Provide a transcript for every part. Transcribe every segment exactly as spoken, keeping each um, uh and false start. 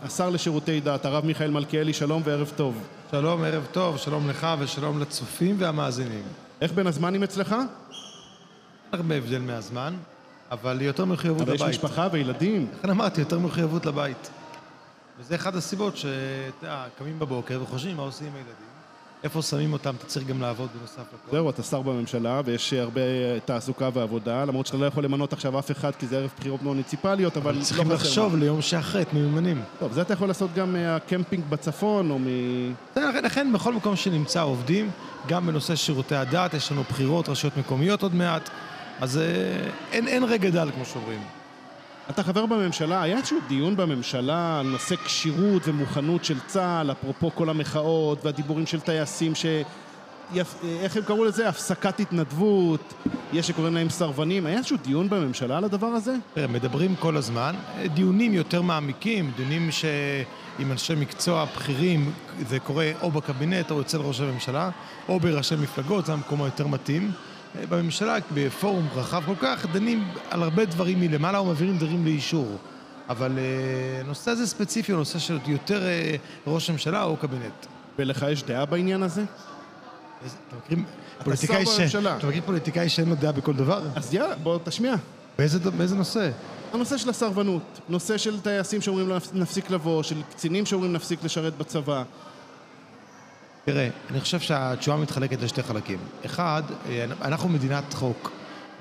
השר לשירותי דת, הרב מיכאל מלכיאלי, שלום וערב טוב. שלום, ערב טוב, שלום לך ושלום לצופים והמאזינים. איך בין הזמנים אצלך? אין הרבה הבדל מהזמן, אבל יותר מחויבות לבית. אבל יש משפחה וילדים. לכן אמרתי, יותר מחויבות לבית. וזה אחד הסיבות שקמים בבוקר וחושבים מה עושים עם הילדים. איפה שמים אותם, אתה צריך גם לעבוד בנוסף לכל. זהו, אתה שר בממשלה ויש הרבה תעסוקה ועבודה, למרות שאתה לא יכול למנות עכשיו אף אחד כי זה ערב בחירות מוניציפליות, אבל לא חסר. צריכים לחשוב ליום שאחרי, את מיומנים. טוב, זה אתה יכול לעשות גם מהקמפינג בצפון או מ... לכן בכל מקום שנמצא עובדים, גם בנושא שירותי הדת, יש לנו בחירות, רשויות מקומיות עוד מעט, אז אין, אין רגע דל כמו שאומרים. אתה חבר בממשלה, היה איזשהו דיון בממשלה על נושא קשירות ומוכנות של צה"ל, אפרופו כל המחאות והדיבורים של טייסים ש... איך הם קראו לזה? הפסקת התנדבות, יש שקוראים להם סרבנים, היה איזשהו דיון בממשלה על הדבר הזה? מדברים כל הזמן, דיונים יותר מעמיקים, דיונים שעם אנשי מקצוע בכירים, זה קורה או בקבינט או אצל ראש הממשלה, או בראשי מפלגות, זה המקום היותר מתאים. בממשלה, בפורום רחב כל כך, דנים על הרבה דברים מלמעלה ומעבירים דברים לאישור. אבל נושא הזה ספציפי, הוא נושא של יותר ראש הממשלה או קבינט. ולך יש דעה בעניין הזה? אתה מכיר פוליטיקאי ש... אתה מכיר פוליטיקאי שאין לו דעה בכל דבר? אז יאללה, בוא תשמיע. באיזה נושא? הנושא של הסרבנות, נושא של טייסים שאומרים נפסיק לבוא, של קצינים שאומרים נפסיק לשרת בצבא. תראה, אני חושב שהתשובה מתחלקת לשתי חלקים. אחד, אנחנו מדינת חוק,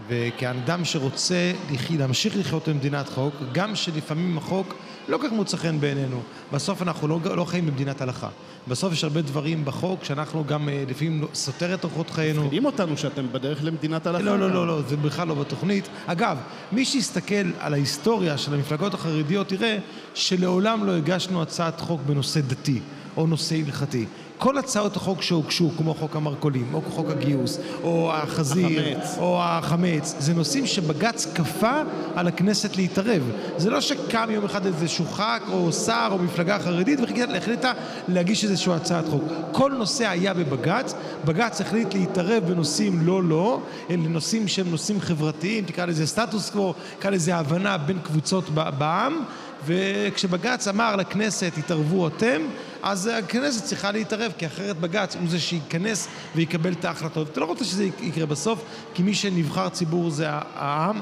וכאדם שרוצה להמשיך לחיות במדינת חוק, גם שלפעמים החוק לא כך מוצא חן בעינינו. בסוף אנחנו לא, לא חיים במדינת הלכה. בסוף יש הרבה דברים בחוק שאנחנו גם לפעמים סותר את אורחות חיינו. מפחידים אותנו שאתם בדרך למדינת הלכה. לא, לא, לא, לא, זה בכלל לא בתוכנית. אגב, מי שיסתכל על ההיסטוריה של המפלגות החרדיות יראה שלעולם לא הגשנו הצעת חוק בנושא דתי או נושא הלכתי. כל הצעות החוק שהוגשו, כמו חוק המרכולים, או חוק הגיוס, או החזיר, החמץ. או החמץ, זה נושאים שבג"ץ כפה על הכנסת להתערב. זה לא שקם יום אחד איזשהו ח"כ, או שר, או מפלגה חרדית, והחליטה להגיש איזשהו הצעת חוק. כל נושא היה בבג"ץ, בג"ץ החליט להתערב בנושאים לא לא, אלה נושאים שהם נושאים חברתיים, תקרא לזה סטטוס קוו, תקרא לזה הבנה בין קבוצות בעם, וכשבג"ץ אמר לכנסת, התערבו אתם, אז הכנסת צריכה להתערב, כי אחרת בג"ץ הוא זה שייכנס ויקבל את ההחלטות. אתה לא רוצה שזה יקרה בסוף, כי מי שנבחר ציבור זה העם,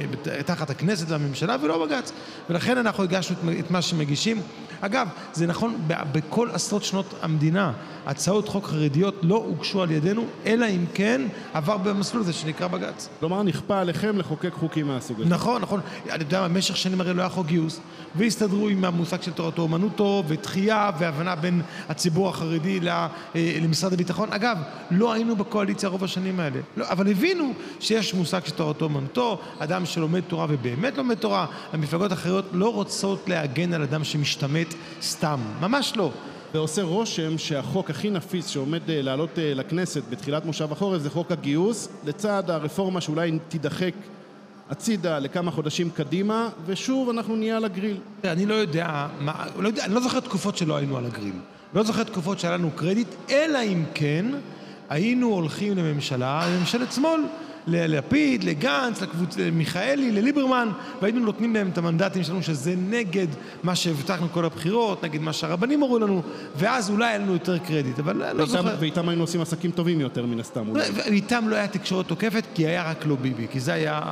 תחת הכנסת והממשלה, ולא בג"ץ. ולכן אנחנו הגשנו את מה שמגישים. אגב, זה נכון בכל עשרות שנות המדינה, הצעות חוק חרדיות לא הוגשו על ידינו, אלא אם כן עבר במסלול הזה שנקרא בג"ץ. כלומר, נכפה עליכם לחוקק חוקים מהסוג הזה. נכון, נכון. אני יודע, במשך שנים הרי לא היה חוק גיוס, והסתדרו עם המושג של תורתו אומנותו, ותחייה והבנה בין הציבור החרדי למשרד הביטחון. אגב, לא היינו בקואליציה רוב השנים האלה, לא, אבל הבינו שיש מושג של תורתו אומנותו, אדם שלומד תורה ובאמת לומד תורה. המפלגות האחרות לא רוצות להגן על אדם שמשתמט סתם, ממש לא. ועושה רושם שהחוק הכי נפיץ שעומד לעלות לכנסת בתחילת מושב החורף זה חוק הגיוס, לצד הרפורמה שאולי תידחק הצידה לכמה חודשים קדימה, ושוב אנחנו נהיה על הגריל. אני לא יודע, מה, לא יודע, אני לא זוכר תקופות שלא היינו על הגריל. לא זוכר תקופות שהיה לנו קרדיט, אלא אם כן היינו הולכים לממשלה, לממשלת שמאל, ללפיד, לגנץ, לקבוצ... למיכאלי, לליברמן, והיינו נותנים להם את המנדטים שלנו שזה נגד מה שהבטחנו כל הבחירות, נגד מה שהרבנים אמרו לנו, ואז אולי היה לנו יותר קרדיט, אבל לא ואיתם, זוכר. ואיתם היינו עושים עסקים טובים יותר מן הסתם. לא, ואיתם לא היה תקשורת תוקפת, כי היה רק לא ביבי, כי זה היה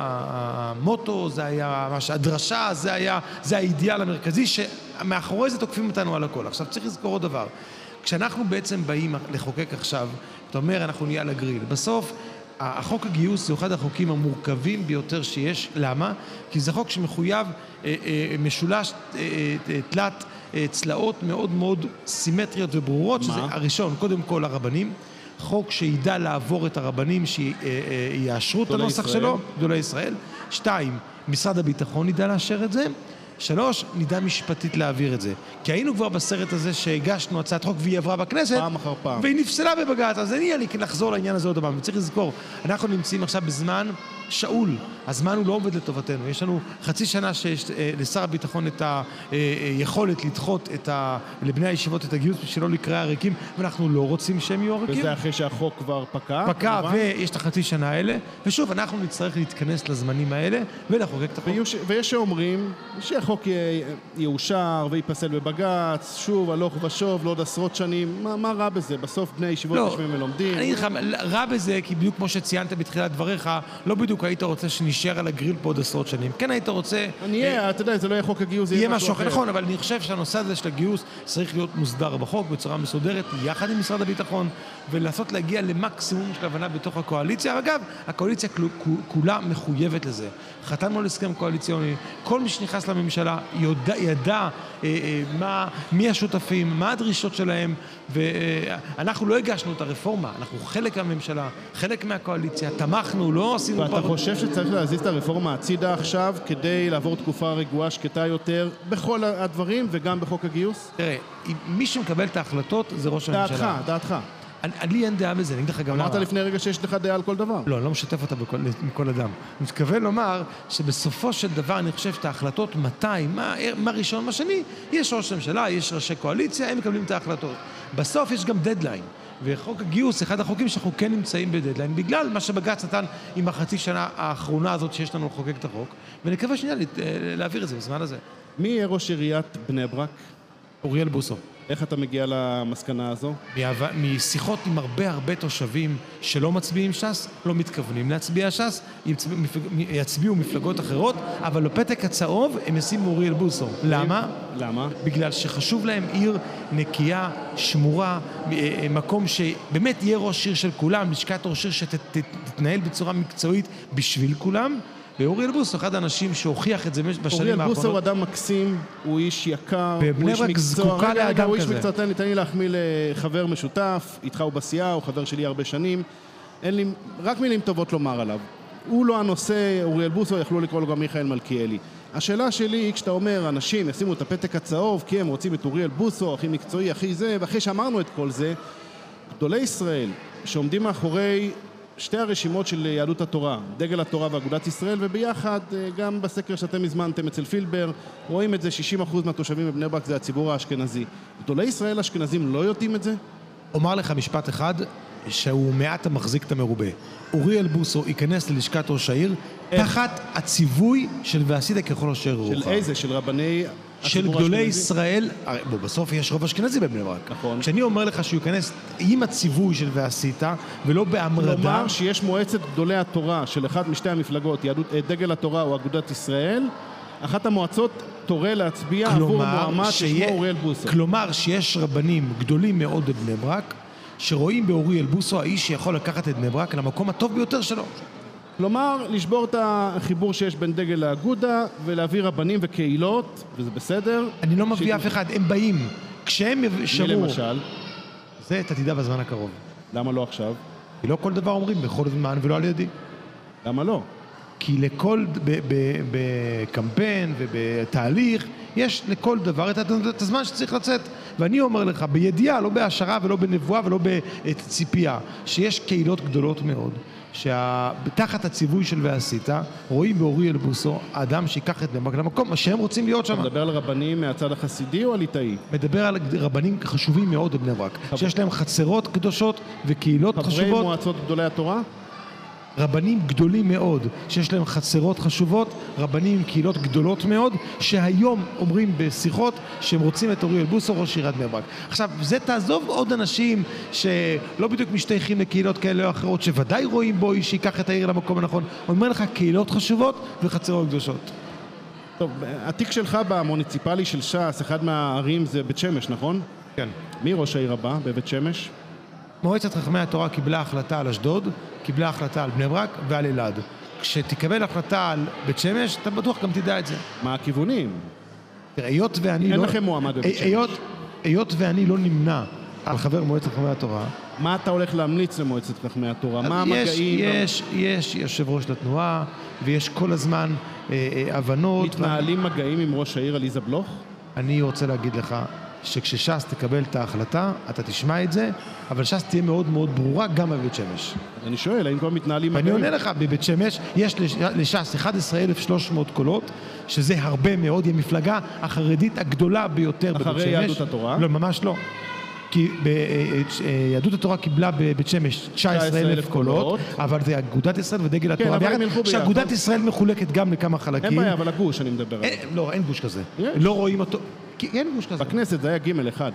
המוטו, זה היה הדרשה, זה היה, זה האידיאל המרכזי, שמאחורי זה תוקפים אותנו על הכל. עכשיו צריך לזכור עוד דבר, כשאנחנו בעצם באים לחוקק עכשיו, אתה אומר אנחנו נהיה על הגריל, בסוף החוק הגיוס זה אחד החוקים המורכבים ביותר שיש. למה? כי זה חוק שמחויב אה, אה, משולש אה, אה, תלת אה, צלעות מאוד מאוד סימטריות וברורות. מה? שזה הראשון, קודם כל הרבנים, חוק שידע לעבור את הרבנים שיאשרו את הנוסח ישראל. שלו, גדולי ישראל. שתיים, משרד הביטחון ידע לאשר את זה. שלוש, נדע משפטית להעביר את זה. כי היינו כבר בסרט הזה שהגשנו הצעת חוק והיא עברה בכנסת. פעם אחר פעם. והיא נפסלה בבג"ץ. אז אני לי לחזור לעניין הזה עוד פעם. וצריך לזכור, אנחנו נמצאים עכשיו בזמן שאול, הזמן הוא לא עובד לטובתנו. יש לנו חצי שנה שיש לשר הביטחון את היכולת לדחות את ה... לבני הישיבות את הגיוס שלא לקרוא עריקים, ואנחנו לא רוצים שהם יהיו עריקים. וזה אחרי שהחוק כבר פקע? פקע, ויש את החצי שנה האלה, ושוב, אנחנו נצטרך להתכנס לזמנים האלה ולחוקק את החוק. ויש שאומרים שהחוק יאושר ויפסל בבג"ץ, שוב, הלוך ושוב, לעוד עשרות שנים. מה, מה רע בזה? בסוף בני ישיבות לא, יושבים ולומדים. אני אגיד לך, רע בזה, כי בדיוק כמו שציינת בתחילת דבריך, לא בדיוק היית רוצה שנשאר על הגריל פה עוד עשרות שנים. כן היית רוצה... אני אהיה, אתה יודע, זה לא יהיה חוק הגיוס, זה יהיה משהו אחר. נכון, אבל אני חושב שהנושא הזה של הגיוס צריך להיות מוסדר בחוק בצורה מסודרת, יחד עם משרד הביטחון, ולעשות להגיע למקסימום של הבנה בתוך הקואליציה. אגב, הקואליציה כולה מחויבת לזה. חתמנו על הסכם קואליציוני, כל מי שנכנס לממשלה ידע, ידע אה, אה, מה, מי השותפים, מה הדרישות שלהם, ואנחנו לא הגשנו את הרפורמה, אנחנו חלק מהממשלה, חלק מהקואליציה, תמכנו, לא עשינו... ואתה פר... חושב שצריך להזיז את הרפורמה הצידה עכשיו, כדי לעבור תקופה רגועה שקטה יותר, בכל הדברים וגם בחוק הגיוס? תראה, מי שמקבל את ההחלטות זה ראש הממשלה. דעתך, דעתך. לי אין דעה בזה, אני אגיד לך גם למה. אמרת לפני רגע שיש לך דעה על כל דבר. לא, אני לא משתף אותה בכל, מכל אדם. אני מתכוון לומר שבסופו של דבר אני חושב שאת ההחלטות מתי, מה, מה ראשון, מה שני, יש ראש הממשלה, יש ראשי קואליציה, הם מקבלים את ההחלטות. בסוף יש גם דדליין, וחוק הגיוס, אחד החוקים שאנחנו כן נמצאים בדדליין, בגלל מה שבג"ץ נתן עם החצי שנה האחרונה הזאת שיש לנו לחוקק את החוק, ונקווה שנייה להעביר את זה בזמן הזה. מי יהיה ראש עיריית בני ברק? אוריאל בוסו. איך אתה מגיע למסקנה הזו? משיחות עם הרבה הרבה תושבים שלא מצביעים ש"ס, לא מתכוונים להצביע ש"ס, יצביעו מפלגות אחרות, אבל בפתק הצהוב הם ישימו אוריאל בוסו. למה? למה? בגלל שחשוב להם עיר נקייה, שמורה, מקום שבאמת יהיה ראש עיר של כולם, לשכת ראש עיר שתתנהל בצורה מקצועית בשביל כולם. ואוריאל בוסו, אחד האנשים שהוכיח את זה בשנים האחרונות. אוריאל בוסו הוא אדם מקסים, הוא איש יקר, הוא איש מקצוע. זקוקה לאדם הוא כזה. איש מקצוע, תן לי להחמיא לחבר משותף, איתך הוא בסיעה, הוא חבר שלי הרבה שנים. אין לי, רק מילים טובות לומר עליו. הוא לא הנושא, אוריאל בוסו, יכלו לקרוא לו גם מיכאל מלכיאלי. השאלה שלי היא, כשאתה אומר, אנשים ישימו את הפתק הצהוב, כי הם רוצים את אוריאל בוסו, הכי מקצועי, הכי זה, ואחרי שאמרנו את כל זה, גדולי ישראל שעומדים מאחורי שתי הרשימות של יהדות התורה, דגל התורה ואגודת ישראל, וביחד, גם בסקר שאתם הזמנתם אצל פילבר, רואים את זה, שישים אחוז מהתושבים בבני ברק זה הציבור האשכנזי. גדולי ישראל האשכנזים לא יודעים את זה? אומר לך משפט אחד, שהוא מעט המחזיק את המרובה. אוריאל בוסו ייכנס ללשכת ראש העיר, תחת הציווי של ועשית ככל אשר רוחך. של איזה? של רבני... של גדולי ישראל, בוא, בסוף יש רוב אשכנזי בבני ברק. נכון. כשאני אומר לך שהוא ייכנס עם הציווי של ועשית, ולא בהמרדה... כלומר שיש מועצת גדולי התורה של אחד משתי המפלגות, יהדות, דגל התורה או אגודת ישראל, אחת המועצות תורה להצביע עבור המועמד ששמו אוריאל בוסו. כלומר שיש רבנים גדולים מאוד בבני ברק, שרואים באוריאל בוסו האיש שיכול לקחת את בני ברק למקום הטוב ביותר שלו. כלומר, לשבור את החיבור שיש בין דגל לאגודה ולהביא רבנים וקהילות, וזה בסדר. אני לא מביא אף אחד, הם באים. כשהם שמעו... מי למשל? זה אתה תדע בזמן הקרוב. למה לא עכשיו? כי לא כל דבר אומרים בכל זמן ולא על ידי. למה לא? כי לכל, בקמפיין ובתהליך, יש לכל דבר את הזמן שצריך לצאת. ואני אומר לך, בידיעה, לא בהשערה ולא בנבואה ולא בציפייה, שיש קהילות גדולות מאוד, שתחת הציווי של ועשית, רואים באוריאל בוסו, האדם שיקח את בני ברק למקום, שהם רוצים להיות שם. אתה מדבר על רבנים מהצד החסידי או הליטאי? מדבר על רבנים חשובים מאוד בבני ברק, שיש להם חצרות קדושות וקהילות חשובות. חברי מועצות גדולי התורה? רבנים גדולים מאוד, שיש להם חצרות חשובות, רבנים עם קהילות גדולות מאוד, שהיום אומרים בשיחות שהם רוצים את אוריאל בוסו ראש עיריית בני ברק. עכשיו, זה תעזוב עוד אנשים שלא בדיוק משתייכים לקהילות כאלה או אחרות, שוודאי רואים בו איש שיקח את העיר למקום הנכון. אומר לך, קהילות חשובות וחצרות קדושות. טוב, התיק שלך במוניציפלי של ש"ס, אחד מהערים זה בית שמש, נכון? כן. מי ראש העיר הבא בבית שמש? מועצת חכמי התורה קיבלה החלטה על אשדוד, קיבלה החלטה על בני ברק ועל אלעד. כשתקבל החלטה על בית שמש, אתה בטוח גם תדע את זה. מה הכיוונים? תראה, היות ואני לא... אין לכם מועמד בבית שמש. היות, היות ואני לא נמנע על חבר מועצת חכמי התורה... מה אתה הולך להמליץ למועצת חכמי התורה? מה המגעים? יש, יש יושב ראש לתנועה, ויש כל הזמן אה, אה, הבנות... מתנהלים ו... מגעים עם ראש העיר עליזה בלוך? אני רוצה להגיד לך שכשש"ס תקבל את ההחלטה, אתה תשמע את זה, אבל ש"ס תהיה מאוד מאוד ברורה גם בבית שמש. אני שואל, האם כבר מתנהלים... אני עונה לך, בבית שמש יש לש"ס אחד עשרה אלף ושלוש מאות קולות, שזה הרבה מאוד, היא המפלגה החרדית הגדולה ביותר בבית שמש. אחרי יהדות התורה? לא, ממש לא. כי יהדות התורה קיבלה בבית שמש תשעה עשר אלף קולות, אבל זה אגודת ישראל ודגל התורה. כן, אבל הם ילכו ביחד. שאגודת ישראל מחולקת גם לכמה חלקים. אין בעיה, אבל הגוש אני מדבר עליו. לא, אין גוש כזה. יש? לא רואים אותו. אין גוש כזה. בכנסת זה היה ג' אחד.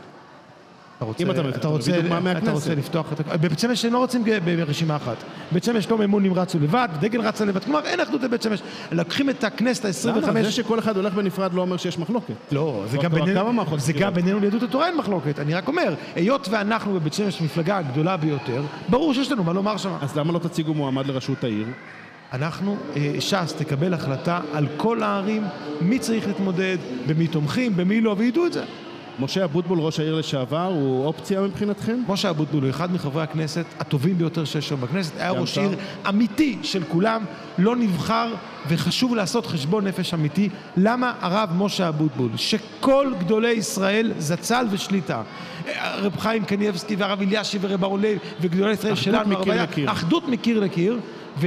אם אתה רוצה לפתוח את... בבית שמש הם לא רוצים ברשימה אחת. בבית שמש לא מימון נמרצו לבד, דגל רצה לבד. כלומר, אין אחדות בבית שמש. לקחים את הכנסת ה-עשרים וחמש... למה? זה שכל אחד הולך בנפרד לא אומר שיש מחלוקת. לא, זה גם בינינו ליהדות התורה אין מחלוקת. אני רק אומר, היות ואנחנו בבית שמש מפלגה הגדולה ביותר, ברור שיש לנו מה לומר שם. אז למה לא תציגו מועמד לראשות העיר? אנחנו, ש"ס תקבל החלטה על כל הערים, מי צריך להתמודד, במי תומכים, במי לא, וידעו את זה. משה אבוטבול, ראש העיר לשעבר, הוא אופציה מבחינתכם? משה אבוטבול הוא אחד מחברי הכנסת הטובים ביותר שיש שם בכנסת, היה ראש עיר אמיתי של כולם, לא נבחר וחשוב לעשות חשבון נפש אמיתי. למה הרב משה אבוטבול, שכל גדולי ישראל זצ"ל ושליטה, רב חיים קניבסקי והרב אלישיב ורב ארולב וגדולי ישראל שלנו, אחדות מקיר לקיר,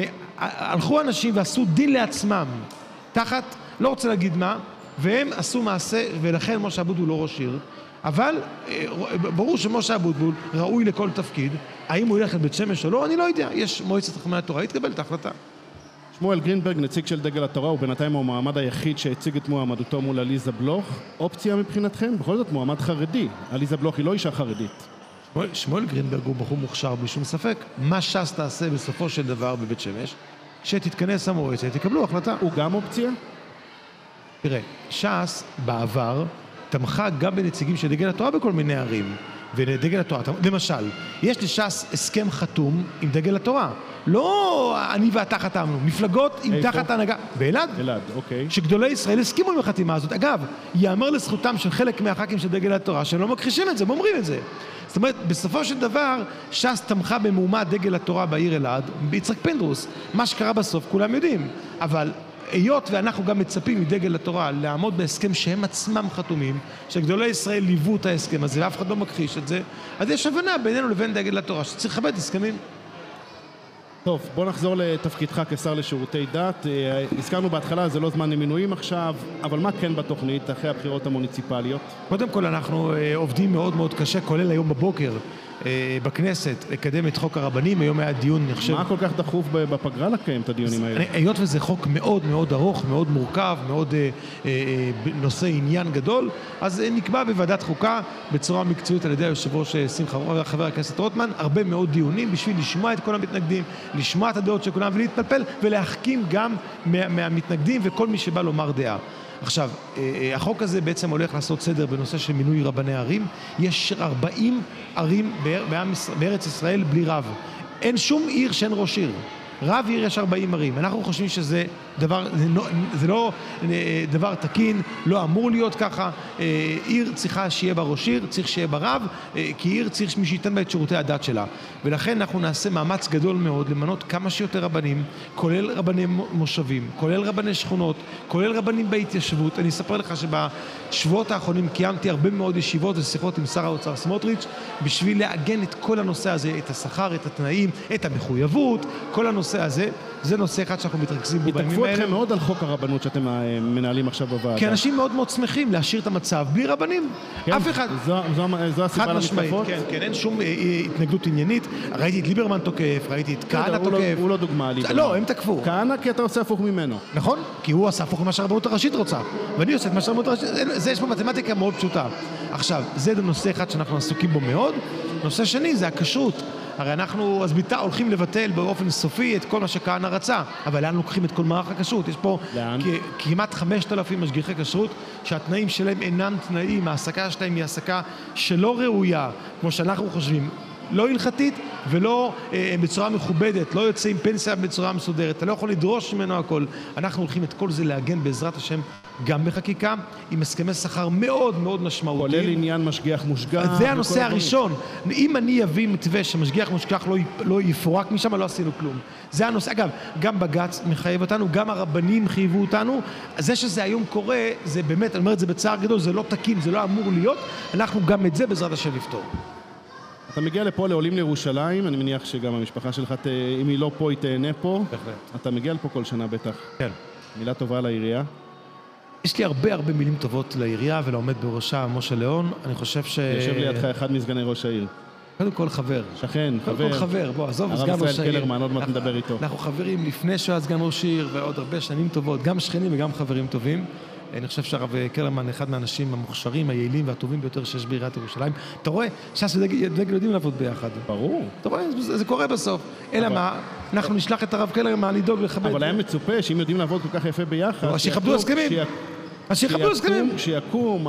והלכו אנשים ועשו דין לעצמם תחת, לא רוצה להגיד מה, והם עשו מעשה, ולכן משה אבוטבול לא ראש עיר, אבל ברור שמשה אבוטבול ראוי לכל תפקיד. האם הוא ילך לבית שמש או לא, אני לא יודע. יש מועצת חכמי התורה, התקבל את ההחלטה. שמואל גרינברג, נציג של דגל התורה, הוא בינתיים המועמד היחיד שהציג את מועמדותו מול עליזה בלוך. אופציה מבחינתכם? בכל זאת מועמד חרדי. עליזה בלוך היא לא אישה חרדית. שמואל גרינברג הוא בחור מוכשר בלי שום ספק. מה ש"ס תעשה בסופו של דבר בבית שמש? שתתכנס המועצת, תקבלו החלטה. הוא גם אופציה? תראה, ש"ס בעבר תמכה גם בנציגים של דגל התורה בכל מיני ערים, ודגל התורה, למשל, יש לש"ס הסכם חתום עם דגל התורה, לא אני ואתה חתמנו, מפלגות עם תחת ההנהגה, באלעד, אלעד, אוקיי. שגדולי ישראל הסכימו עם החתימה הזאת. אגב, יאמר לזכותם של חלק מהח"כים של דגל התורה שהם לא מכחישים את זה, הם אומרים את זה. זאת אומרת, בסופו של דבר, ש"ס תמכה במועמד דגל התורה בעיר אלעד, ביצחק פינדרוס. מה שקרה בסוף כולם יודעים, אבל היות ואנחנו גם מצפים מדגל התורה לעמוד בהסכם שהם עצמם חתומים, שגדולי ישראל ליוו את ההסכם הזה ואף אחד לא מכחיש את זה, אז יש הבנה בינינו לבין דגל התורה שצריך לכבד הסכמים. טוב, בוא נחזור לתפקידך כשר לשירותי דת. הזכרנו בהתחלה, זה לא זמן למינויים עכשיו, אבל מה כן בתוכנית אחרי הבחירות המוניציפליות? קודם כל אנחנו עובדים מאוד מאוד קשה, כולל היום בבוקר בכנסת, לקדם את חוק הרבנים. היום היה דיון, אני חושב... מה כל כך דחוף בפגרה לקיים את הדיונים האלה? היות וזה חוק מאוד מאוד ארוך, מאוד מורכב, מאוד אה, אה, נושא עניין גדול, אז נקבע בוועדת חוקה בצורה מקצועית על ידי היושב ראש שמחה רוטמן, חבר הכנסת רוטמן, הרבה מאוד דיונים בשביל לשמוע את כל המתנגדים, לשמוע את הדעות של כולם ולהתפלפל ולהחכים גם מה, מהמתנגדים וכל מי שבא לומר דעה. עכשיו, החוק הזה בעצם הולך לעשות סדר בנושא של מינוי רבני ערים. יש ארבעים ערים בארץ ישראל בלי רב. אין שום עיר שאין ראש עיר. רב עיר יש ארבעים ערים. אנחנו חושבים שזה דבר, זה לא, זה לא דבר תקין, לא אמור להיות ככה. עיר צריכה שיהיה בה ראש עיר, צריך שיהיה בה רב, כי עיר צריך מי שייתן בה את שירותי הדת שלה. ולכן אנחנו נעשה מאמץ גדול מאוד למנות כמה שיותר רבנים, כולל רבני מושבים, כולל רבני שכונות, כולל רבנים בהתיישבות. אני אספר לך שבשבועות האחרונים קיימתי הרבה מאוד ישיבות ושיחות עם שר האוצר סמוטריץ' בשביל לעגן את כל הנושא הזה, את השכר, את התנאים, את המחויבות, כל הנושא הזה. זה נושא אחד שאנחנו מתרכזים בו בימים האלה. התעקפו אתכם מאוד על חוק הרבנות שאתם מנהלים עכשיו בוועדה. כי אנשים מאוד מאוד שמחים להשאיר את המצב בלי רבנים. כן, אף אחד. זו, זו, זו הסיבה למתקפות? כן, כן, אין שום התנגדות עניינית. ראיתי את ליברמן תוקף, ראיתי את כהנא תוקף. הוא לא, הוא לא דוגמה, ליברמן. לא, הם תקפו. כהנא כי אתה עושה הפוך ממנו. נכון, כי הוא עשה הפוך ממה שהרבנות הראשית רוצה. ואני עושה את מה שהרבנות הראשית... זה יש פה מתמטיקה מאוד פשוטה. עכשיו, זה נושא אחד שאנחנו עסוקים בו מאוד. נושא שני זה הכשרות. הרי אנחנו, אז ביטה, הולכים לבטל באופן סופי את כל מה שכהנא רצה, אבל לאן לוקחים את כל מערך הכשרות? יש פה כמעט חמשת אלפים משגיחי כשרות, שהתנאים שלהם אינם תנאים, ההעסקה שלהם היא העסקה שלא ראויה, כמו שאנחנו חושבים. לא הלכתית ולא אה, בצורה מכובדת, לא יוצא עם פנסיה בצורה מסודרת, אתה לא יכול לדרוש ממנו הכל. אנחנו הולכים את כל זה להגן בעזרת השם גם בחקיקה, עם הסכמי שכר מאוד מאוד משמעותיים. כולל עניין משגיח מושגח. זה הנושא הראשון. אם אני אביא מתווה שמשגיח מושגח לא, לא יפורק משם, לא עשינו כלום. זה הנושא. אגב, גם בג"ץ מחייב אותנו, גם הרבנים חייבו אותנו. זה שזה היום קורה, זה באמת, אני אומר את זה בצער גדול, זה לא תקין, זה לא אמור להיות. אנחנו גם את זה בעזרת השם לפתור. אתה מגיע לפה לעולים לירושלים, אני מניח שגם המשפחה שלך, אם היא לא פה, היא תהנה פה. בהחלט. אתה מגיע לפה כל שנה בטח. כן. מילה טובה לעירייה. יש לי הרבה הרבה מילים טובות לעירייה ולעומד בראשה משה ליאון. אני חושב ש... יושב לידך אחד מסגני ראש העיר. קודם כל חבר. שכן, קודם חבר. כל חבר, בוא, עזוב, סגן הרב ראש ישראל העיר. קלרמן, עוד מעט נדבר איתו. אנחנו חברים לפני שהוא היה סגן ראש עיר ועוד הרבה שנים טובות, גם שכנים וגם חברים טובים. אני חושב שהרב קלרמן אחד מהאנשים המוכשרים, היעילים והטובים ביותר שיש בעיריית ירושלים. אתה רואה, ש"ס ודגל יודעים לעבוד ביחד. ברור. אתה רואה, זה, זה קורה בסוף. אלא מה, אנחנו נשלח את הרב קלרמן לדאוג לכבד. אבל היה מצופה שאם יודעים לעבוד כל כך יפה ביחד... אז שיכבדו הסכמים. אז שיכבדו הסכמים. שיקום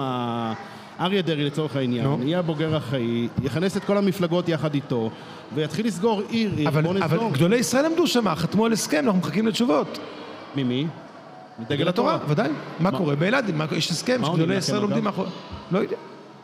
אריה דרעי לצורך העניין, יהיה בוגר אחראי, יכנס את כל המפלגות יחד איתו, ויתחיל לסגור עיר, עיר, בוא נסגור. אבל גדולי ישראל עמדו שם, חתמו על הסכם, אנחנו מחכים לתשובות. ממי? מדגל התורה. ודאי. מה קורה באלעד? יש הסכם שגדולי ישראל עומדים מאחורי... לא יודע.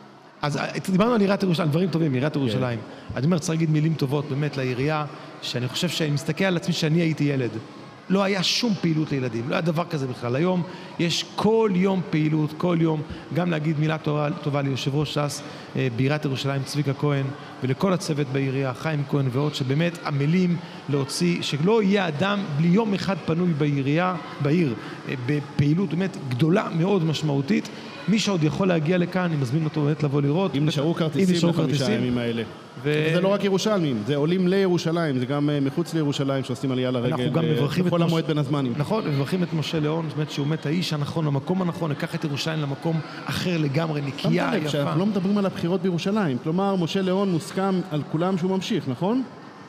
אז דיברנו על עיריית ירושלים, דברים טובים, עיריית ירושלים. אני אומר, צריך להגיד מילים טובות באמת לעירייה, שאני חושב שאני מסתכל על עצמי שאני הייתי ילד. לא היה שום פעילות לילדים, לא היה דבר כזה בכלל. היום יש כל יום פעילות, כל יום, גם להגיד מילה טובה, טובה ליושב ראש ש"ס בעיריית ירושלים, צביקה כהן, ולכל הצוות בעירייה, חיים כהן ועוד, שבאמת עמלים להוציא, שלא יהיה אדם בלי יום אחד פנוי בעירייה, בעיר, בפעילות באמת גדולה מאוד משמעותית. מי שעוד יכול להגיע לכאן, אני מזמין אותו באמת לבוא לראות. אם נשארו כרטיסים בחמישה הימים האלה. זה לא רק ירושלמים, זה עולים לירושלים, זה גם מחוץ לירושלים שעושים עלייה לרגל בכל המועד בין הזמנים. נכון, מברכים את משה ליאון, באמת שהוא באמת האיש הנכון, למקום הנכון, לקח את ירושלים למקום אחר לגמרי, נקייה, יפה. אנחנו לא מדברים על הבחירות בירושלים, כלומר, משה ליאון מוסכם על כולם שהוא ממשיך, נכון?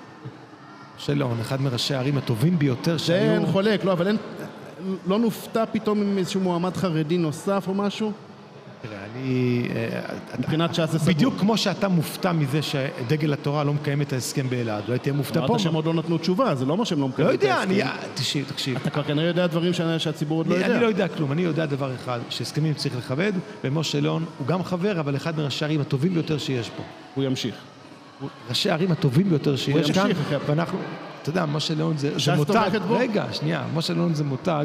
משה ליאון, אחד מראשי הערים הטובים ביותר שהיו... זה אין חולק, לא, אבל אין... לא נופתע פתאום עם איזשהו מועמד חרדי נוסף או משהו? תראה, אני... מבחינת ש"ס זה סגור. בדיוק כמו שאתה מופתע מזה שדגל התורה לא מקיים את ההסכם באלעד, אולי תהיה מופתע פה. אמרת שהם עוד לא נתנו תשובה, זה לא מה שהם לא מקיימים את ההסכם. לא יודע, אני... תקשיב, תקשיב. אתה כבר כנראה יודע דברים שהציבור עוד לא יודע. אני לא יודע כלום, אני יודע דבר אחד, שהסכמים צריך לכבד, ומשה ליאון הוא גם חבר, אבל אחד מראשי הערים הטובים ביותר שיש פה. הוא ימשיך. ראשי הערים הטובים ביותר שיש כאן, ואנחנו... אתה יודע, משה ליאון זה מותג, רגע, שנייה, משה ליאון זה מותג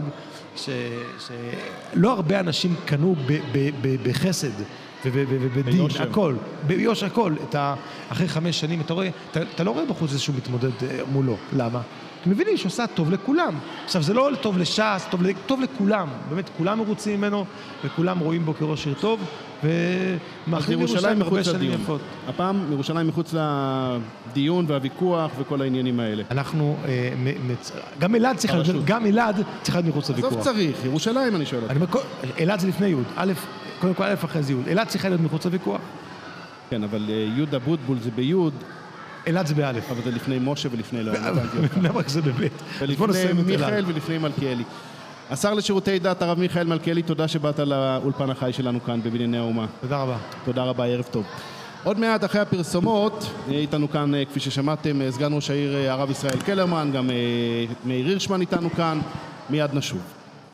שלא הרבה אנשים קנו בחסד ובדין, הכל, ביושר הכל, אחרי חמש שנים, אתה רואה, אתה לא רואה בחוץ איזשהו מתמודד מולו, למה? כי מבינים שעושה טוב לכולם. עכשיו, זה לא טוב לש"ס, טוב לכולם, באמת, כולם מרוצים ממנו, וכולם רואים בו כראש עיר טוב, ומאחלים ירושלים הרבה שנים יפות. הפעם ירושלים מחוץ לדיון והוויכוח וכל העניינים האלה. אנחנו, גם אלעד צריך להיות, גם אלעד צריך להיות מחוץ לוויכוח. עזוב צריך, ירושלים אני שואל. אלעד זה לפני יוד, א', קודם כל א' אחרי זה יוד. אלעד צריך להיות מחוץ לוויכוח. כן, אבל יהודה בוטבול זה ביוד. אלעד זה באלף. אבל זה לפני משה ולפני לא. למה זה בבית? ולפני מיכאל ולפני מלכיאלי. השר לשירותי דת, הרב מיכאל מלכיאלי, תודה שבאת לאולפן החי שלנו כאן בבנייני האומה. תודה רבה. תודה רבה, ערב טוב. עוד מעט אחרי הפרסומות, איתנו כאן, כפי ששמעתם, סגן ראש העיר הרב ישראל קלרמן, גם מאיר הירשמן איתנו כאן, מיד נשוב.